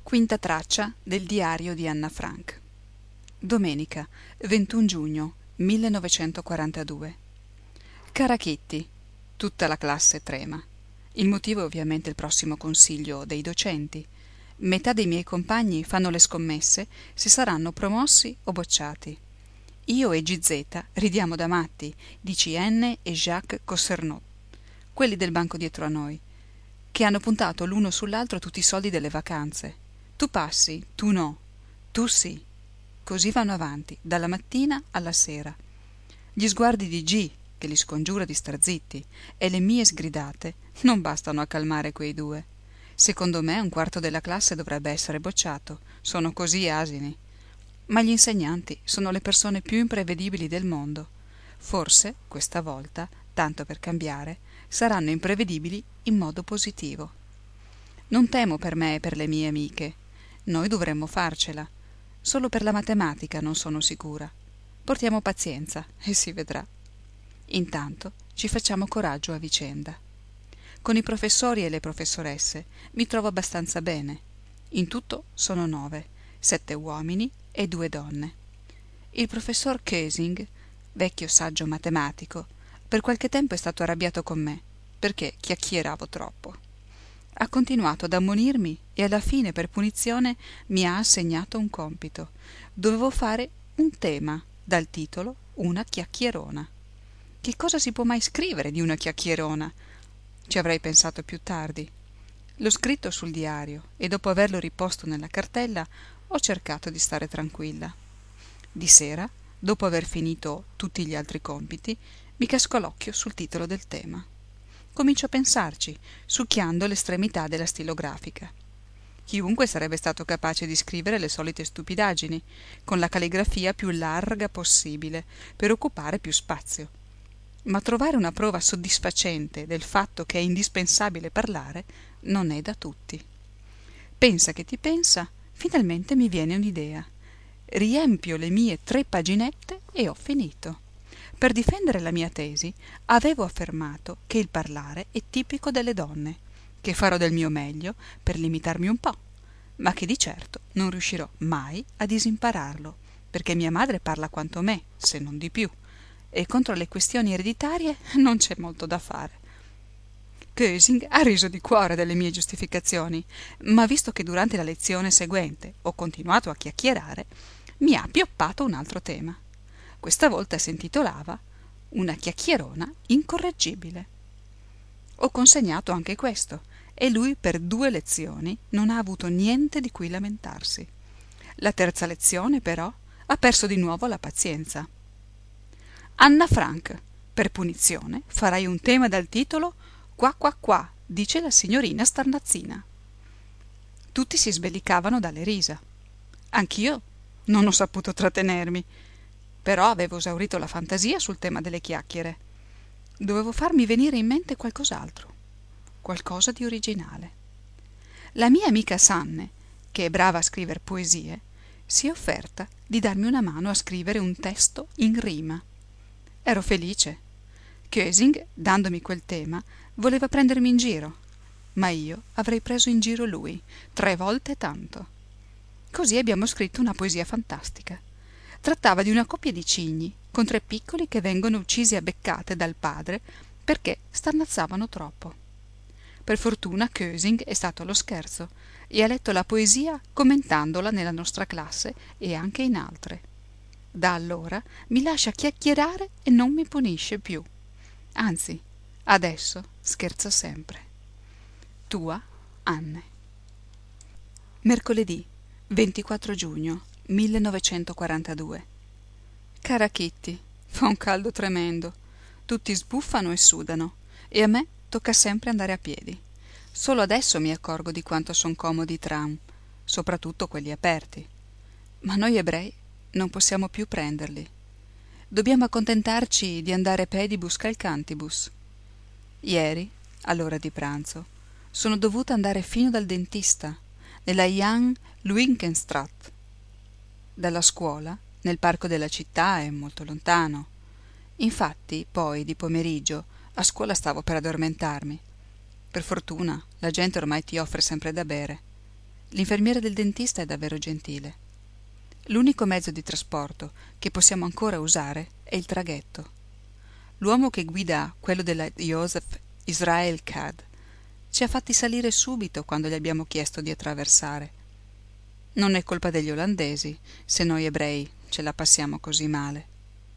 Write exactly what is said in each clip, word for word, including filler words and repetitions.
Quinta traccia del diario di Anna Frank. Domenica, ventuno giugno millenovecentoquarantadue. Cara Kitty, tutta la classe trema. Il motivo è ovviamente il prossimo consiglio dei docenti. Metà dei miei compagni fanno le scommesse se saranno promossi o bocciati. Io e G Z ridiamo da matti di C N e Jacques Cosernot, quelli del banco dietro a noi, che hanno puntato l'uno sull'altro tutti i soldi delle vacanze. Tu passi, tu no, tu sì. Così vanno avanti, dalla mattina alla sera. Gli sguardi di G, che li scongiura di star zitti, e le mie sgridate non bastano a calmare quei due. Secondo me un quarto della classe dovrebbe essere bocciato, sono così asini. Ma gli insegnanti sono le persone più imprevedibili del mondo. Forse, questa volta, tanto per cambiare, saranno imprevedibili in modo positivo. Non temo per me e per le mie amiche. Noi dovremmo farcela. Solo per la matematica non sono sicura. Portiamo pazienza e si vedrà. Intanto ci facciamo coraggio a vicenda. Con i professori e le professoresse mi trovo abbastanza bene. In tutto sono nove, sette uomini e due donne. Il professor Kösing, vecchio saggio matematico, per qualche tempo è stato arrabbiato con me, perché chiacchieravo troppo. Ha continuato ad ammonirmi e alla fine, per punizione, mi ha assegnato un compito. Dovevo fare un tema dal titolo Una chiacchierona. Che cosa si può mai scrivere di una chiacchierona? Ci avrei pensato più tardi. L'ho scritto sul diario e dopo averlo riposto nella cartella ho cercato di stare tranquilla. Di sera, dopo aver finito tutti gli altri compiti, mi cascò l'occhio sul titolo del tema. Comincio a pensarci, succhiando l'estremità della stilografica. Chiunque sarebbe stato capace di scrivere le solite stupidaggini, con la calligrafia più larga possibile, per occupare più spazio. Ma trovare una prova soddisfacente del fatto che è indispensabile parlare non è da tutti. Pensa che ti pensa, finalmente mi viene un'idea. Riempio le mie tre paginette e ho finito. Per difendere la mia tesi avevo affermato che il parlare è tipico delle donne, che farò del mio meglio per limitarmi un po', ma che di certo non riuscirò mai a disimpararlo, perché mia madre parla quanto me, se non di più, e contro le questioni ereditarie non c'è molto da fare. Kösing ha riso di cuore delle mie giustificazioni, ma visto che durante la lezione seguente ho continuato a chiacchierare, mi ha pioppato un altro tema. Questa volta si intitolava Una chiacchierona incorreggibile. Ho consegnato anche questo e lui per due lezioni non ha avuto niente di cui lamentarsi. La terza lezione, però, ha perso di nuovo la pazienza. Anna Frank, per punizione farai un tema dal titolo Qua qua qua, dice la signorina Starnazzina. Tutti si sbellicavano dalle risa. Anch'io non ho saputo trattenermi. Però avevo esaurito la fantasia sul tema delle chiacchiere. Dovevo farmi venire in mente qualcos'altro, qualcosa di originale. La mia amica Sanne, che è brava a scriver poesie, si è offerta di darmi una mano a scrivere un testo in rima. Ero felice. Kösing, dandomi quel tema, voleva prendermi in giro, ma io avrei preso in giro lui, tre volte tanto. Così abbiamo scritto una poesia fantastica. Trattava di una coppia di cigni con tre piccoli che vengono uccisi a beccate dal padre perché starnazzavano troppo. Per fortuna Kösing è stato allo scherzo e ha letto la poesia commentandola nella nostra classe e anche in altre. Da allora mi lascia chiacchierare e non mi punisce più. Anzi, adesso scherza sempre. Tua Anne. Mercoledì ventiquattro giugno millenovecentoquarantadue. Cara Kitty, fa un caldo tremendo. Tutti sbuffano e sudano e a me tocca sempre andare a piedi. Solo adesso mi accorgo di quanto son comodi i tram, soprattutto quelli aperti. Ma noi ebrei non possiamo più prenderli. Dobbiamo accontentarci di andare a pedibus calcantibus. Ieri, all'ora di pranzo, sono dovuta andare fino dal dentista, nella Jan Luinkenstraat. Dalla scuola, nel parco della città, è molto lontano. Infatti, poi, di pomeriggio, a scuola stavo per addormentarmi. Per fortuna, la gente ormai ti offre sempre da bere. L'infermiera del dentista è davvero gentile. L'unico mezzo di trasporto che possiamo ancora usare è il traghetto. L'uomo che guida quello della Joseph Israel Cad ci ha fatti salire subito quando gli abbiamo chiesto di attraversare. Non è colpa degli olandesi se noi ebrei ce la passiamo così male.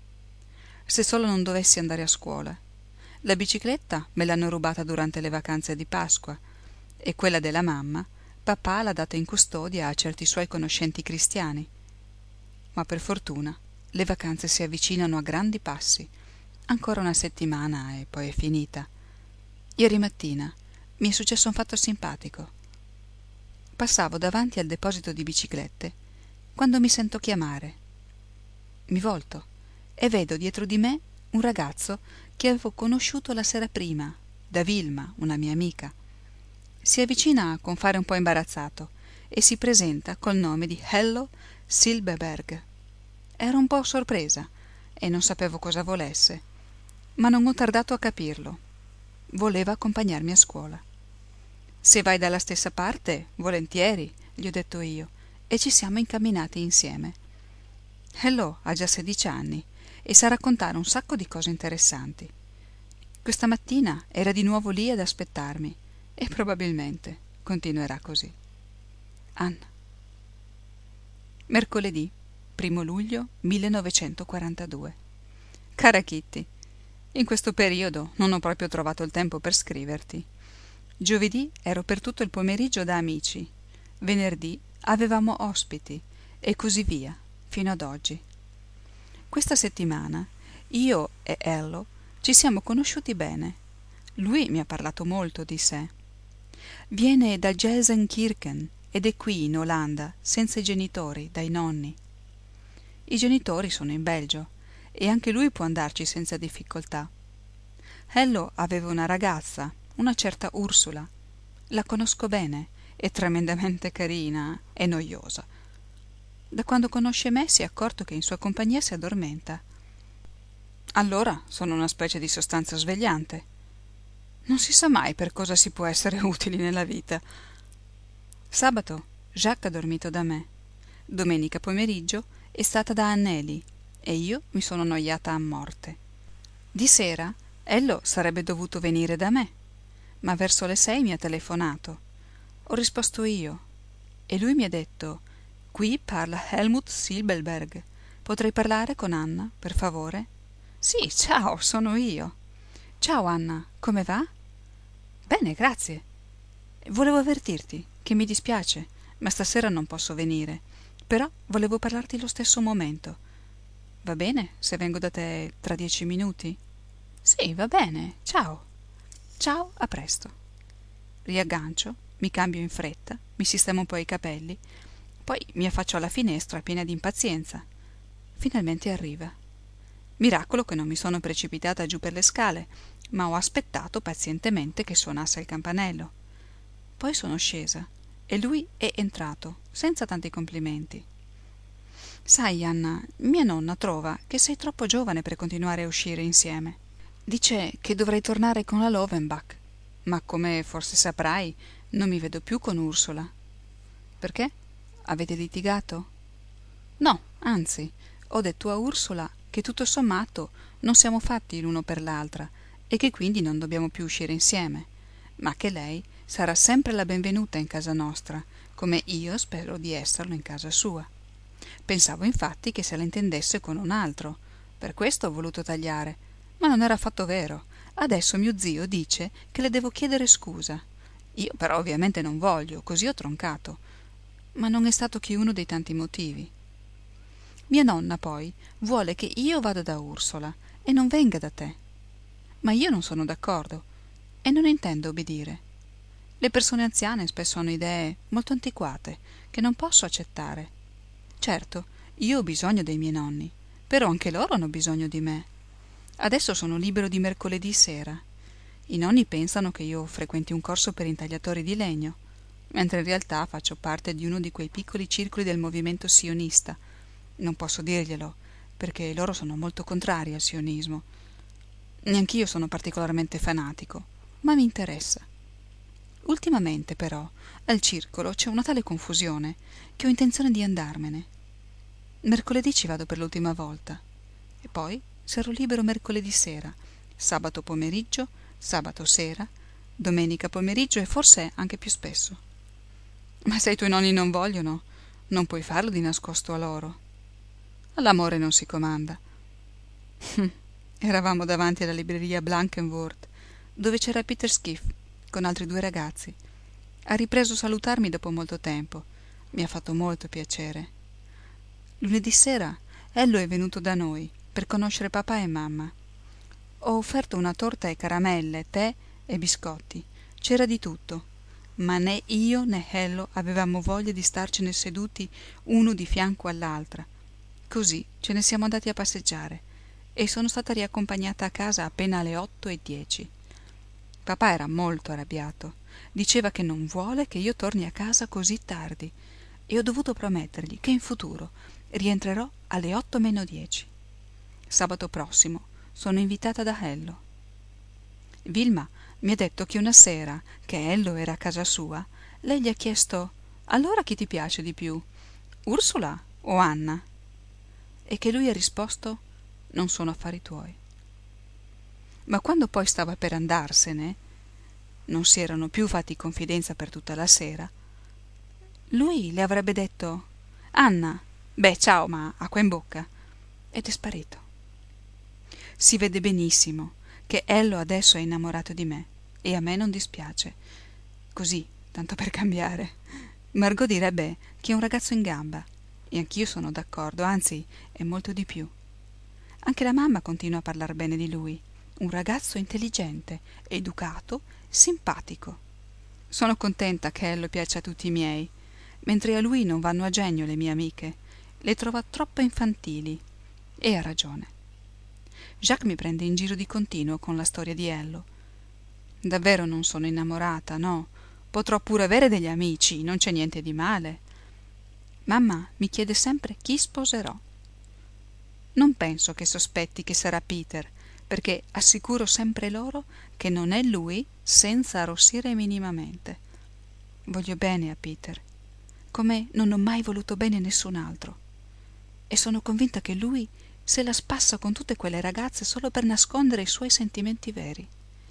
Se solo non dovessi andare a scuola. La bicicletta me l'hanno rubata durante le vacanze di Pasqua e quella della mamma papà l'ha data in custodia a certi suoi conoscenti cristiani. Ma per fortuna le vacanze si avvicinano a grandi passi. Ancora una settimana e poi è finita. Ieri mattina mi è successo un fatto simpatico. Passavo davanti al deposito di biciclette quando mi sento chiamare. Mi volto e vedo dietro di me un ragazzo che avevo conosciuto la sera prima, da Vilma, una mia amica. Si avvicina con fare un po' imbarazzato e si presenta col nome di Hello Silberberg. Ero un po' sorpresa e non sapevo cosa volesse, ma non ho tardato a capirlo. Voleva accompagnarmi a scuola. Se vai dalla stessa parte, volentieri, gli ho detto io, e ci siamo incamminati insieme. Hello ha già sedici anni e sa raccontare un sacco di cose interessanti. Questa mattina era di nuovo lì ad aspettarmi e probabilmente continuerà così. Anna. Mercoledì primo luglio millenovecentoquarantadue. Cara Kitty, in questo periodo non ho proprio trovato il tempo per scriverti. Giovedì ero per tutto il pomeriggio da amici, venerdì avevamo ospiti e così via, fino ad oggi. Questa settimana io e Ello ci siamo conosciuti bene. Lui mi ha parlato molto di sé. Viene da Gelsenkirchen ed è qui in Olanda, senza i genitori, dai nonni. I genitori sono in Belgio e anche lui può andarci senza difficoltà. Ello aveva una ragazza, una certa Ursula. La conosco bene, è tremendamente carina e noiosa. Da quando conosce me si è accorto che in sua compagnia si addormenta. Allora sono una specie di sostanza svegliante. Non si sa mai per cosa si può essere utili nella vita. Sabato Jacques ha dormito da me. Domenica pomeriggio è stata da Anneli e io mi sono annoiata a morte. Di sera Ello sarebbe dovuto venire da me, ma verso le sei mi ha telefonato. Ho risposto io e lui mi ha detto: «Qui parla Helmut Silberberg. Potrei parlare con Anna, per favore?» «Sì, ciao, sono io». «Ciao Anna, come va?» «Bene, grazie. Volevo avvertirti che mi dispiace, ma stasera non posso venire. Però volevo parlarti lo stesso momento. Va bene se vengo da te tra dieci minuti?» «Sì, va bene. Ciao». «Ciao, a presto». Riaggancio, mi cambio in fretta, mi sistemo un po' i capelli, poi mi affaccio alla finestra piena di impazienza. Finalmente arriva. Miracolo che non mi sono precipitata giù per le scale, ma ho aspettato pazientemente che suonasse il campanello. Poi sono scesa e lui è entrato, senza tanti complimenti. «Sai, Anna, mia nonna trova che sei troppo giovane per continuare a uscire insieme. Dice che dovrei tornare con la Lovenbach, ma come forse saprai, non mi vedo più con Ursula». «Perché? Avete litigato?» «No, anzi, ho detto a Ursula che tutto sommato non siamo fatti l'uno per l'altra e che quindi non dobbiamo più uscire insieme, ma che lei sarà sempre la benvenuta in casa nostra, come io spero di esserlo in casa sua. Pensavo infatti che se la intendesse con un altro, per questo ho voluto tagliare, ma non era affatto vero. Adesso mio zio dice che le devo chiedere scusa. Io però ovviamente non voglio, così ho troncato. Ma non è stato che uno dei tanti motivi. Mia nonna poi vuole che io vada da Ursula e non venga da te. Ma io non sono d'accordo e non intendo obbedire. Le persone anziane spesso hanno idee molto antiquate che non posso accettare. Certo, io ho bisogno dei miei nonni, però anche loro hanno bisogno di me. Adesso sono libero di mercoledì sera. I nonni pensano che io frequenti un corso per intagliatori di legno, mentre in realtà faccio parte di uno di quei piccoli circoli del movimento sionista. Non posso dirglielo, perché loro sono molto contrari al sionismo. Neanch'io sono particolarmente fanatico, ma mi interessa. Ultimamente, però, al circolo c'è una tale confusione che ho intenzione di andarmene. Mercoledì ci vado per l'ultima volta e poi sarò libero mercoledì sera, sabato pomeriggio, sabato sera, domenica pomeriggio e forse anche più spesso. Ma se i tuoi nonni non vogliono, non puoi farlo di nascosto a loro. All'amore non si comanda. Eravamo davanti alla libreria Blankenworth, dove c'era Peter Skiff con altri due ragazzi. Ha ripreso a salutarmi dopo molto tempo. Mi ha fatto molto piacere. Lunedì sera Ello è venuto da noi per conoscere papà e mamma. Ho offerto una torta e caramelle, tè e biscotti. C'era di tutto, ma né io né Ello avevamo voglia di starcene seduti uno di fianco all'altra. Così ce ne siamo andati a passeggiare e sono stata riaccompagnata a casa appena alle otto e dieci. Papà era molto arrabbiato. Diceva che non vuole che io torni a casa così tardi e ho dovuto promettergli che in futuro rientrerò alle otto meno dieci. Sabato prossimo sono invitata da Ello. Vilma mi ha detto che una sera, che Ello era a casa sua, lei gli ha chiesto: «Allora chi ti piace di più, Ursula o Anna?» E che lui ha risposto: «Non sono affari tuoi». Ma quando poi stava per andarsene, non si erano più fatti confidenza per tutta la sera, lui le avrebbe detto: «Anna, beh, ciao, ma acqua in bocca», ed è sparito. Si vede benissimo che Ello adesso è innamorato di me e a me non dispiace. Così, tanto per cambiare. Margot direbbe che è un ragazzo in gamba e anch'io sono d'accordo, anzi è molto di più. Anche la mamma continua a parlar bene di lui. Un ragazzo intelligente, educato, simpatico. Sono contenta che Ello piaccia a tutti i miei, mentre a lui non vanno a genio le mie amiche. Le trova troppo infantili. E ha ragione. Jacques mi prende in giro di continuo con la storia di Ello. Davvero non sono innamorata, no. Potrò pure avere degli amici, non c'è niente di male. Mamma mi chiede sempre chi sposerò. Non penso che sospetti che sarà Peter, perché assicuro sempre loro che non è lui senza arrossire minimamente. Voglio bene a Peter, come non ho mai voluto bene a nessun altro. E sono convinta che lui se la spassa con tutte quelle ragazze solo per nascondere i suoi sentimenti veri.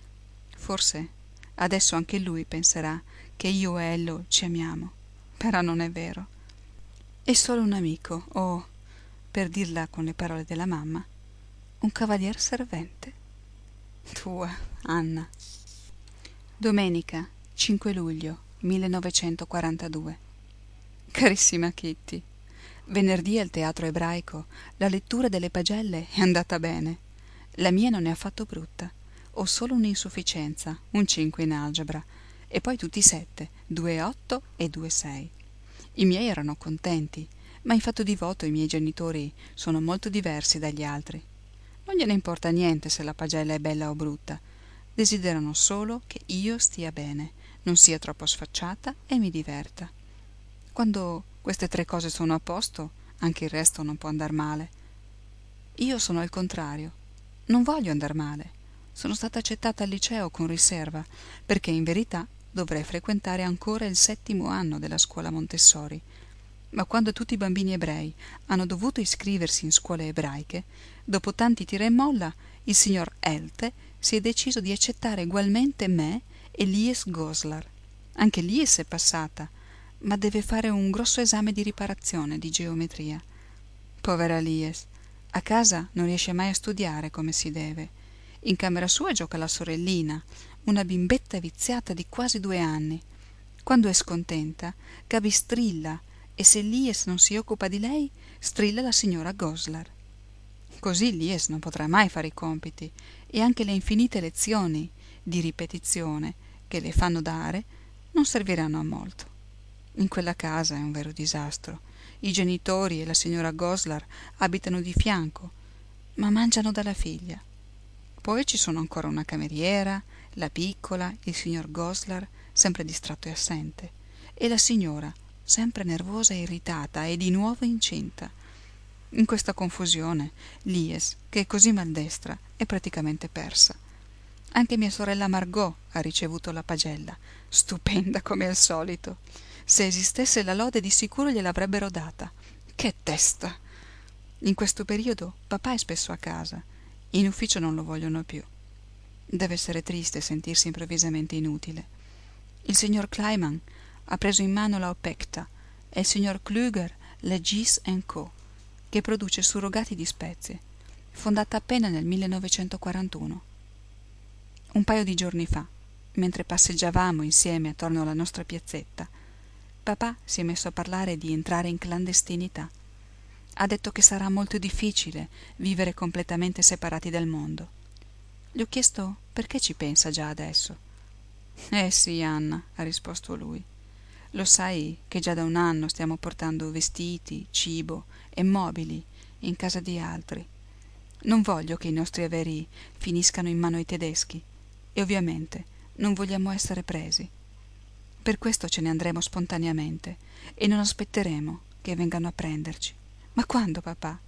Forse adesso anche lui penserà che io e Ello ci amiamo, però non è vero. È solo un amico, o, per dirla con le parole della mamma, un cavalier servente. Tua, Anna. Domenica, cinque luglio millenovecentoquarantadue. Carissima Kitty, venerdì al teatro ebraico la lettura delle pagelle è andata bene. La mia non è affatto brutta. Ho solo un'insufficienza, un cinque in algebra, e poi tutti sette, due otto e due sei. I miei erano contenti, ma in fatto di voto i miei genitori sono molto diversi dagli altri. Non gliene importa niente se la pagella è bella o brutta. Desiderano solo che io stia bene, non sia troppo sfacciata e mi diverta. Quando queste tre cose sono a posto, anche il resto non può andar male. Io sono al contrario. Non voglio andar male. Sono stata accettata al liceo con riserva, perché in verità dovrei frequentare ancora il settimo anno della scuola Montessori. Ma quando tutti i bambini ebrei hanno dovuto iscriversi in scuole ebraiche, dopo tanti tira e molla, il signor Elte si è deciso di accettare ugualmente me e Lies Goslar. Anche Lies è passata, ma deve fare un grosso esame di riparazione di geometria. Povera Lies, a casa non riesce mai a studiare come si deve. In camera sua gioca la sorellina, una bimbetta viziata di quasi due anni. Quando è scontenta, Gaby strilla, e se Lies non si occupa di lei, strilla la signora Goslar. Così Lies non potrà mai fare i compiti, e anche le infinite lezioni di ripetizione che le fanno dare non serviranno a molto. In quella casa è un vero disastro. I genitori e la signora Goslar abitano di fianco, ma mangiano dalla figlia. Poi ci sono ancora una cameriera, la piccola, il signor Goslar, sempre distratto e assente, e la signora, sempre nervosa e irritata e di nuovo incinta. In questa confusione, Lies, che è così maldestra, è praticamente persa. Anche mia sorella Margot ha ricevuto la pagella, stupenda come al solito. Se esistesse la lode di sicuro gliel'avrebbero data. Che testa! In questo periodo papà è spesso a casa, in ufficio non lo vogliono più. Deve essere triste sentirsi improvvisamente inutile. Il signor Kleiman ha preso in mano la Opekta e il signor Klüger la Gis and Co., che produce surrogati di spezie, fondata appena nel millenovecentoquarantuno. Un paio di giorni fa, mentre passeggiavamo insieme attorno alla nostra piazzetta, papà si è messo a parlare di entrare in clandestinità. Ha detto che sarà molto difficile vivere completamente separati dal mondo. Gli ho chiesto perché ci pensa già adesso. Eh sì, Anna, ha risposto lui. Lo sai che già da un anno stiamo portando vestiti, cibo e mobili in casa di altri. Non voglio che i nostri averi finiscano in mano ai tedeschi e ovviamente non vogliamo essere presi. Per questo ce ne andremo spontaneamente e non aspetteremo che vengano a prenderci. Ma quando, papà?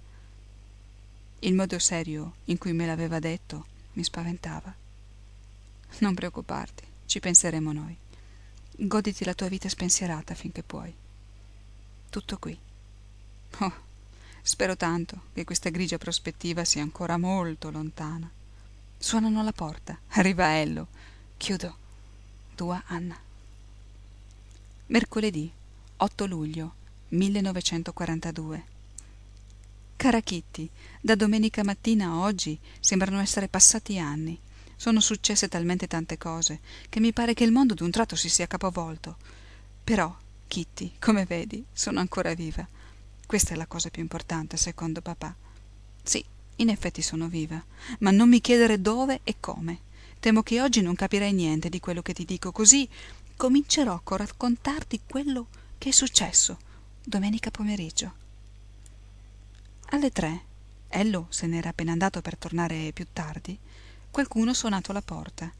Il modo serio in cui me l'aveva detto mi spaventava. Non preoccuparti, ci penseremo noi. Goditi la tua vita spensierata finché puoi. Tutto qui. Oh, spero tanto che questa grigia prospettiva sia ancora molto lontana. Suonano alla porta. Arriva Ello. Chiudo. Tua Anna. Mercoledì otto luglio millenovecentoquarantadue. Cara Kitty, da domenica mattina a oggi sembrano essere passati anni. Sono successe talmente tante cose che mi pare che il mondo d'un tratto si sia capovolto. Però, Kitty, come vedi, sono ancora viva. Questa è la cosa più importante, secondo papà. Sì, in effetti sono viva, ma non mi chiedere dove e come. Temo che oggi non capirai niente di quello che ti dico, così comincerò a raccontarti quello che è successo domenica pomeriggio. Alle tre, Ello se n'era appena andato per tornare più tardi, qualcuno ha suonato alla porta.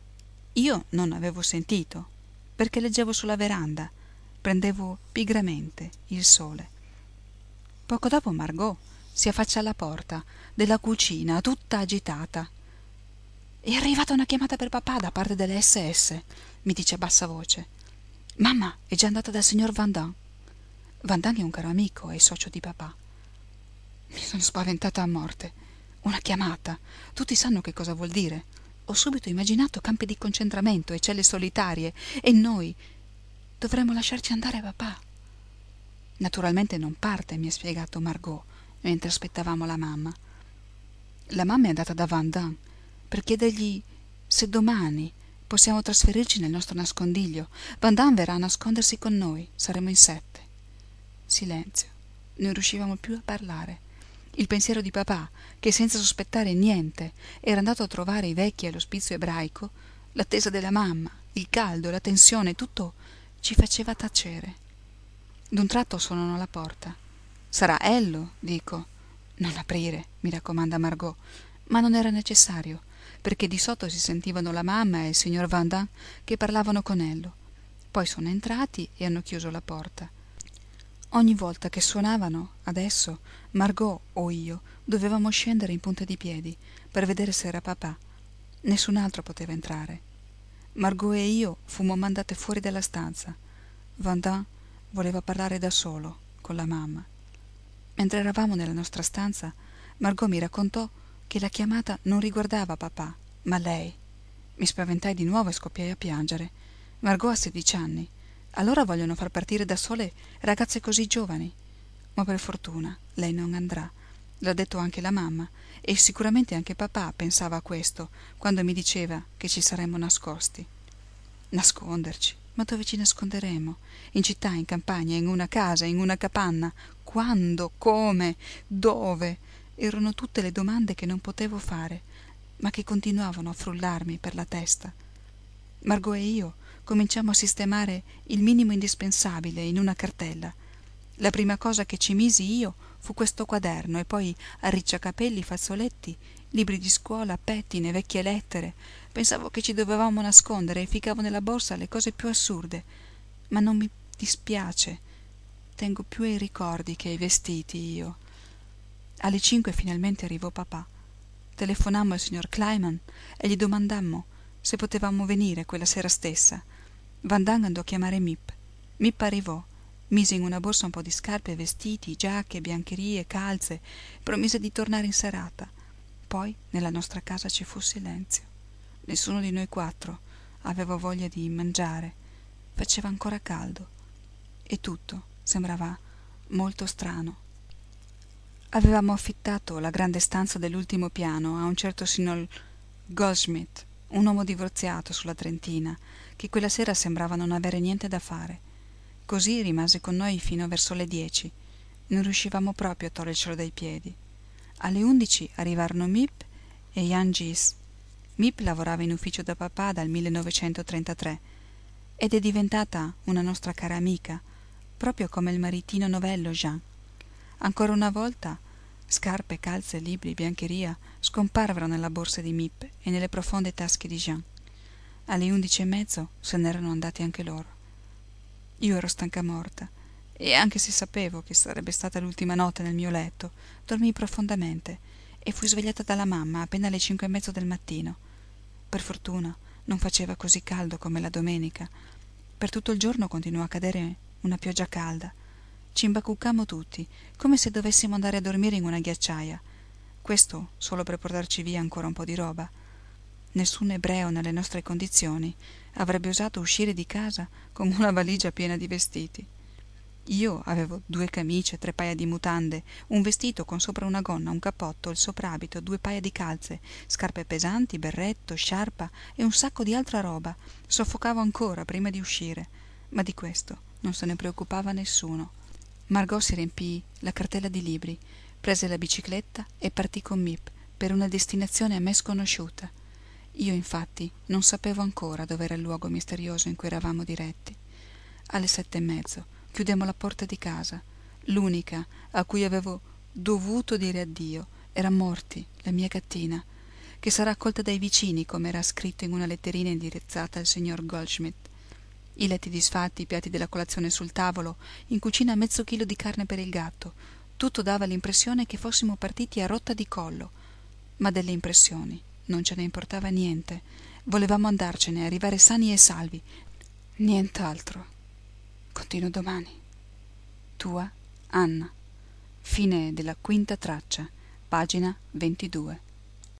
Io non avevo sentito, perché leggevo sulla veranda, prendevo pigramente il sole. Poco dopo Margot si affaccia alla porta della cucina, tutta agitata. «È arrivata una chiamata per papà da parte delle esse esse», mi dice a bassa voce. «Mamma è già andata dal signor Van Damme». Van Damme è un caro amico e socio di papà. Mi sono spaventata a morte. Una chiamata. Tutti sanno che cosa vuol dire. Ho subito immaginato campi di concentramento e celle solitarie, e noi dovremmo lasciarci andare, papà. Naturalmente non parte, mi ha spiegato Margot, mentre aspettavamo la mamma. La mamma è andata da Van Damme per chiedergli se domani possiamo trasferirci nel nostro nascondiglio. Van Damme verrà a nascondersi con noi, saremo in sette. Silenzio. Non riuscivamo più a parlare. Il pensiero di papà, che senza sospettare niente era andato a trovare i vecchi all'ospizio ebraico, l'attesa della mamma, il caldo, la tensione, tutto ci faceva tacere. D'un tratto suonano alla porta. «Sarà Ello», dico. «Non aprire», mi raccomanda Margot, ma non era necessario, perché di sotto si sentivano la mamma e il signor Van Damme che parlavano con Ello. Poi sono entrati e hanno chiuso la porta. Ogni volta che suonavano, adesso, Margot o io dovevamo scendere in punta di piedi per vedere se era papà. Nessun altro poteva entrare. Margot e io fummo mandate fuori dalla stanza. Van Damme voleva parlare da solo con la mamma. Mentre eravamo nella nostra stanza, Margot mi raccontò che la chiamata non riguardava papà, ma lei. Mi spaventai di nuovo e scoppiai a piangere. Margot ha sedici anni. Allora vogliono far partire da sole ragazze così giovani? Ma per fortuna lei non andrà. L'ha detto anche la mamma, e sicuramente anche papà pensava a questo quando mi diceva che ci saremmo nascosti. Nasconderci? Ma dove ci nasconderemo? In città, in campagna, in una casa, in una capanna? Quando? Come? Dove? Erano tutte le domande che non potevo fare, ma che continuavano a frullarmi per la testa. Margot e io cominciammo a sistemare il minimo indispensabile in una cartella. La prima cosa che ci misi io fu questo quaderno, e poi arricciacapelli, fazzoletti, libri di scuola, pettine, vecchie lettere. Pensavo che ci dovevamo nascondere e ficcavo nella borsa le cose più assurde. Ma non mi dispiace. Tengo più ai ricordi che ai vestiti io. Alle cinque finalmente arrivò papà. Telefonammo al signor Kleiman e gli domandammo se potevamo venire quella sera stessa. Vandaag andò a chiamare Miep. Miep arrivò, mise in una borsa un po' di scarpe, vestiti, giacche, biancherie, calze, promise di tornare in serata. Poi nella nostra casa ci fu silenzio. Nessuno di noi quattro aveva voglia di mangiare. Faceva ancora caldo e tutto sembrava molto strano. Avevamo affittato la grande stanza dell'ultimo piano a un certo signor Goldschmidt, un uomo divorziato sulla trentina, che quella sera sembrava non avere niente da fare. Così rimase con noi fino verso le dieci. Non riuscivamo proprio a togliercelo dai piedi. Alle undici arrivarono Miep e Jan Gys. Miep lavorava in ufficio da papà dal millenovecentotrentatré ed è diventata una nostra cara amica, proprio come il maritino novello Jean. Ancora una volta scarpe, calze, libri, biancheria scomparvero nella borsa di Miep e nelle profonde tasche di Jean. Alle undici e mezzo se n'erano andati anche loro. Io ero stanca morta e, anche se sapevo che sarebbe stata l'ultima notte nel mio letto, dormii profondamente e fui svegliata dalla mamma appena alle cinque e mezzo del mattino. Per fortuna non faceva così caldo come la domenica. Per tutto il giorno continuò a cadere una pioggia calda. Ci imbacuccammo tutti, come se dovessimo andare a dormire in una ghiacciaia. Questo solo per portarci via ancora un po' di roba. Nessun ebreo nelle nostre condizioni avrebbe osato uscire di casa con una valigia piena di vestiti. Io avevo due camicie, tre paia di mutande, un vestito con sopra una gonna, un cappotto, il soprabito, due paia di calze, scarpe pesanti, berretto, sciarpa e un sacco di altra roba. Soffocavo ancora prima di uscire, ma di questo non se ne preoccupava nessuno. Margot si riempì la cartella di libri, prese la bicicletta e partì con Miep per una destinazione a me sconosciuta. Io infatti non sapevo ancora dove era il luogo misterioso in cui eravamo diretti. Alle sette e mezzo chiudemmo la porta di casa. L'unica a cui avevo dovuto dire addio era Morty, la mia gattina, che sarà accolta dai vicini come era scritto in una letterina indirizzata al signor Goldschmidt. I letti disfatti, i piatti della colazione sul tavolo, in cucina mezzo chilo di carne per il gatto. Tutto dava l'impressione che fossimo partiti a rotta di collo. Ma delle impressioni non ce ne importava niente. Volevamo andarcene, arrivare sani e salvi. Nient'altro. Continuo domani. Tua Anna. Fine della quinta traccia, pagina ventidue.